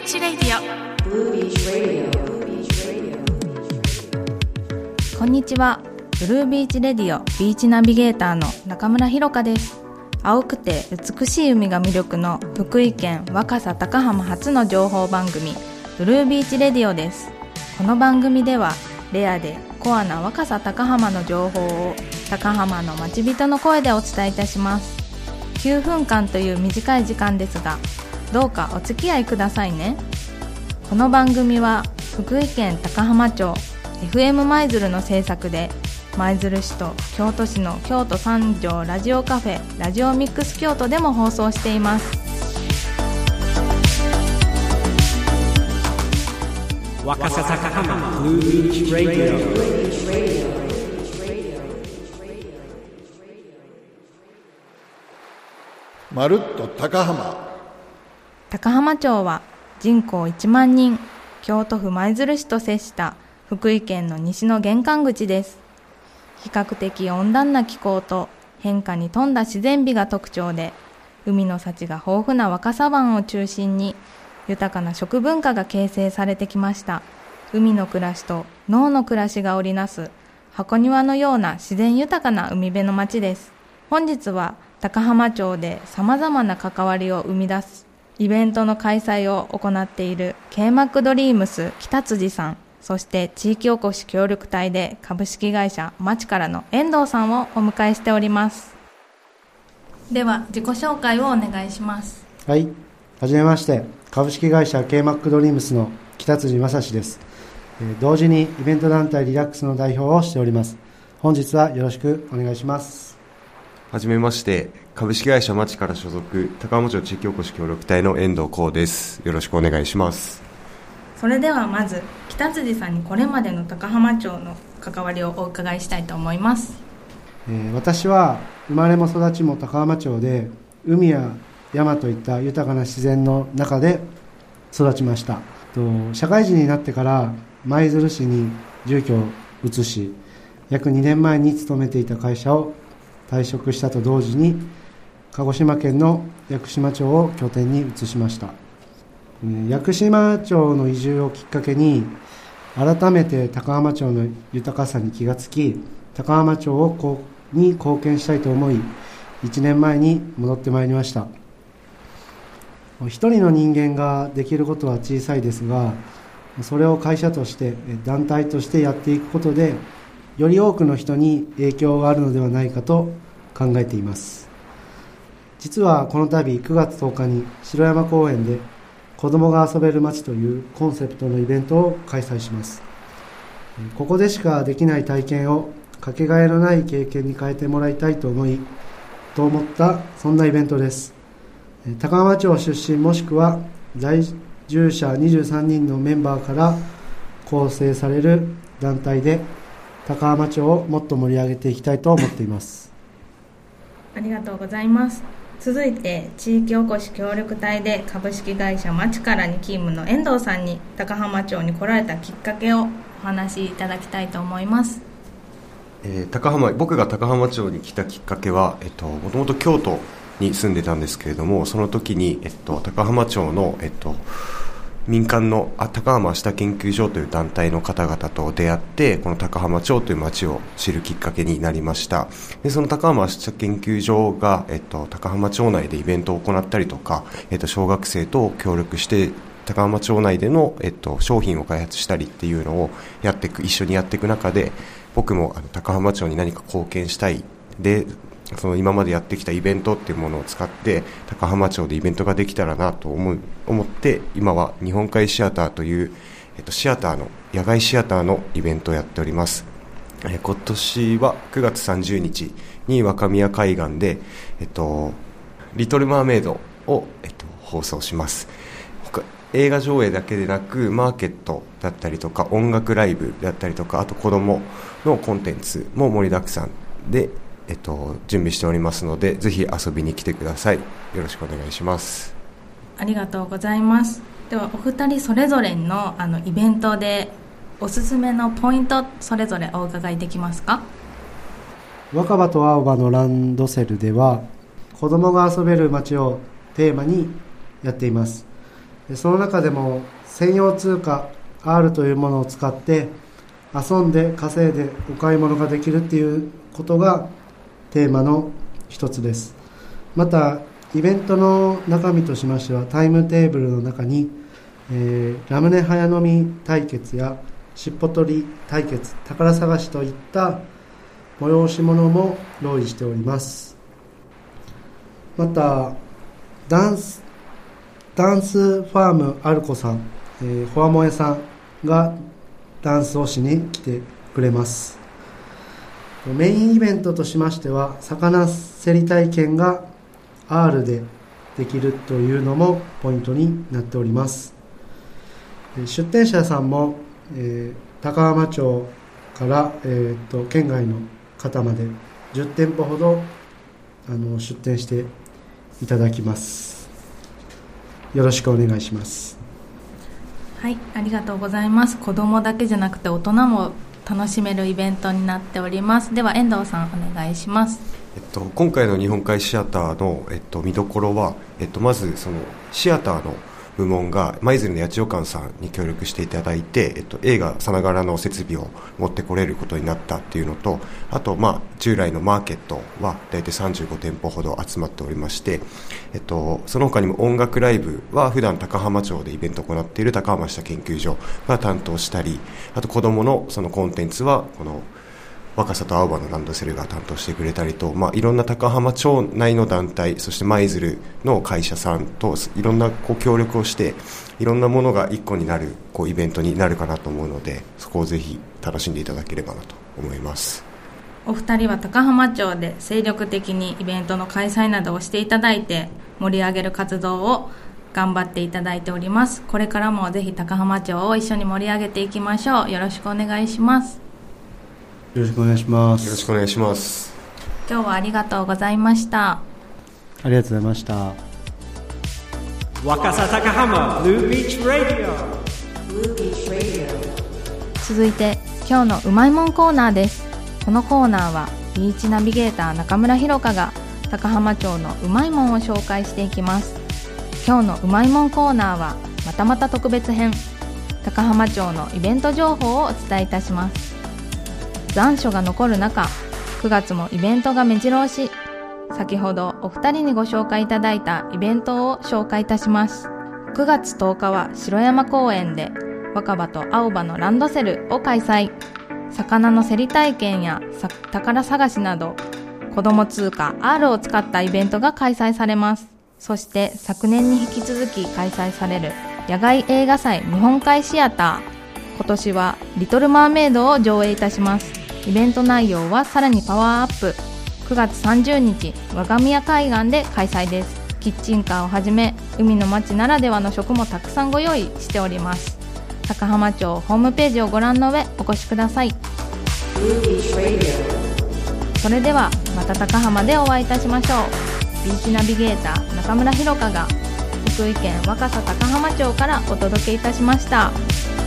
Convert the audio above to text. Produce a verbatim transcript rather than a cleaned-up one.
チレディオ。こんにちは。ブルービーチレディオビーチナビゲーターの中村ひろかです。青くて美しい海が魅力の福井県若狭高浜初の情報番組ブルービーチレディオです。この番組ではレアでコアな若狭高浜の情報を高浜の町人の声でお伝えいたします。きゅうふんかんという短い時間ですが、どうかお付き合いくださいね。この番組は福井県高浜町 エフエム 舞鶴の制作で、舞鶴市と京都市の京都三条ラジオカフェラジオミックス京都でも放送しています。 若狭高浜ブルービーチラジオ。 まるっと高浜。 高浜町は人口いちまんにん、京都府舞鶴市と接した福井県の西の玄関口です。比較的温暖な気候と変化に富んだ自然美が特徴で、海の幸が豊富な若狭湾を中心に豊かな食文化が形成されてきました。海の暮らしと農の暮らしが織りなす箱庭のような自然豊かな海辺の町です。本日は高浜町で様々な関わりを生み出すイベントの開催を行っている ケーマック ドリームス北辻さん、そして地域おこし協力隊で株式会社町からの遠藤さんをお迎えしております。では自己紹介をお願いします。 はい、はじめまして。株式会社 ケーマック ドリームスの北辻正史です。同時にイベント団体リラックスの代表をしております。本日はよろしくお願いします。 はじめまして。株式会社町から所属高浜町地域おこし協力隊の遠藤光です。よろしくお願いします。 それではまず北辻さんにこれまでの高浜町の関わりをお伺いしたいと思います。 えー、私は生まれも育ちも高浜町で、海や山といった豊かな自然の中で育ちました。と社会人になってから舞鶴市に住居を移し、約にねんまえに勤めていた会社を退職したと同時に、鹿児島県の屋久島町を拠点に移しました。屋久島町の移住をきっかけに、改めて高浜町の豊かさに気がつき、高浜町をに貢献したいと思い、いちねんまえに戻ってまいりました。一人の人間ができることは小さいですが、それを会社として団体としてやっていくことで、より多くの人に影響があるのではないかと考えています。実はこの度くがつとおかに城山公園で子どもが遊べる街というコンセプトのイベントを開催します。ここでしかできない体験をかけがえのない経験に変えてもらいたいと思いと思ったそんなイベントです。高浜町出身もしくは在住者にじゅうさんにんのメンバーから構成される団体で、高浜町をもっと盛り上げていきたいと思っています。 ありがとうございます。続いて地域おこし協力隊で株式会社町からに勤務の遠藤さんに高浜町に来られたきっかけをお話しいただきたいと思います。 えー、高浜僕が高浜町に来たきっかけは、えっと、もともと京都に住んでたんですけれども、その時に、えっと、高浜町の、えっと、民間のあ高浜下研究所という団体の方々と出会って、この高浜町という町を知るきっかけになりました。でその高浜下研究所が、えっと、高浜町内でイベントを行ったりとか、えっと、小学生と協力して高浜町内での、えっと、商品を開発したりっていうのをやっていく一緒にやっていく中で、僕もあの高浜町に何か貢献したいで、その今までやってきたイベントっていうものを使って高浜町でイベントができたらなと思う思って今は日本海シアターという、えっと、シアターの野外シアターのイベントをやっております。えー、今年はくがつさんじゅうにちに若宮海岸で、えっと、リトルマーメイドを、えっと、放送します。映画上映だけでなくマーケットだったりとか音楽ライブだったりとか、あと子どものコンテンツも盛りだくさんで、えっと、準備しておりますので、ぜひ遊びに来てください。よろしくお願いします。 ありがとうございます。ではお二人それぞれ の, あのイベントでおすすめのポイントそれぞれお伺いできますか？ 若葉と青葉のランドセルでは子どもが遊べる街をテーマにやっています。 その中でも専用通貨 アール というものを使って遊んで稼いでお買い物ができるっていうことがテーマの一つです。またイベントの中身としましては、タイムテーブルの中に、えー、ラムネ早飲み対決やしっぽ取り対決、宝探しといった催し物も用意しております。またダンスダンスファームアルコさん、えー、フォアモエさんがダンスをしに来てくれます。メインイベントとしましては、魚競り体験が アール でできるというのもポイントになっております。出店者さんも、えー、高浜町から、えー、と県外の方までじゅってんぽほどあの出店していただきます。よろしくお願いします。 はい、ありがとうございます。子どもだけじゃなくて大人も楽しめるイベントになっております。では遠藤さんお願いします。 えっと、今回の日本海シアターの、えっと、見どころは、えっと、まずそのシアターの部門が舞鶴の八千代館さんに協力していただいて、えっと、映画さながらの設備を持ってこれることになったっていうのと、あと、まあ、従来のマーケットは大体さんじゅうごてんぽほど集まっておりまして、えっと、その他にも音楽ライブは普段高浜町でイベントを行っている高浜下研究所が担当したり、あと子どものそのコンテンツはこの若さと青葉のランドセルが担当してくれたりと、まあ、いろんな高浜町内の団体、そして舞鶴の会社さんといろんなこう協力をしていろんなものが一個になるこうイベントになるかなと思うので、そこをぜひ楽しんでいただければなと思います。 お二人は高浜町で精力的にイベントの開催などをしていただいて盛り上げる活動を頑張っていただいております。これからもぜひ高浜町を一緒に盛り上げていきましょう。よろしくお願いします。 よろしくお願いします。 よろしくお願いします。 今日はありがとうございました。 ありがとうございました。 若狭高浜ブルービーチラディオ。 続いて今日のうまいもんコーナーです。このコーナーはビーチナビゲーター中村ひろかが高浜町のうまいもんを紹介していきます。今日のうまいもんコーナーはまたまた特別編、高浜町のイベント情報をお伝えいたします。残暑が残る中、くがつもイベントが目白押し。先ほどお二人にご紹介いただいたイベントを紹介いたします。くがつとおかは城山公園で若葉と青葉のランドセルを開催。魚の競り体験や宝探しなど子ども通貨 アール を使ったイベントが開催されます。そして昨年に引き続き開催される野外映画祭日本海シアター、今年はリトルマーメイドを上映いたします。イベント内容はさらにパワーアップ。くがつさんじゅうにち和賀宮海岸で開催です。キッチンカーをはじめ海の町ならではの食もたくさんご用意しております。高浜町ホームページをご覧の上お越しください。それではまた高浜でお会いいたしましょう。ビーチナビゲーター中村ひろかが福井県若狭高浜町からお届けいたしました。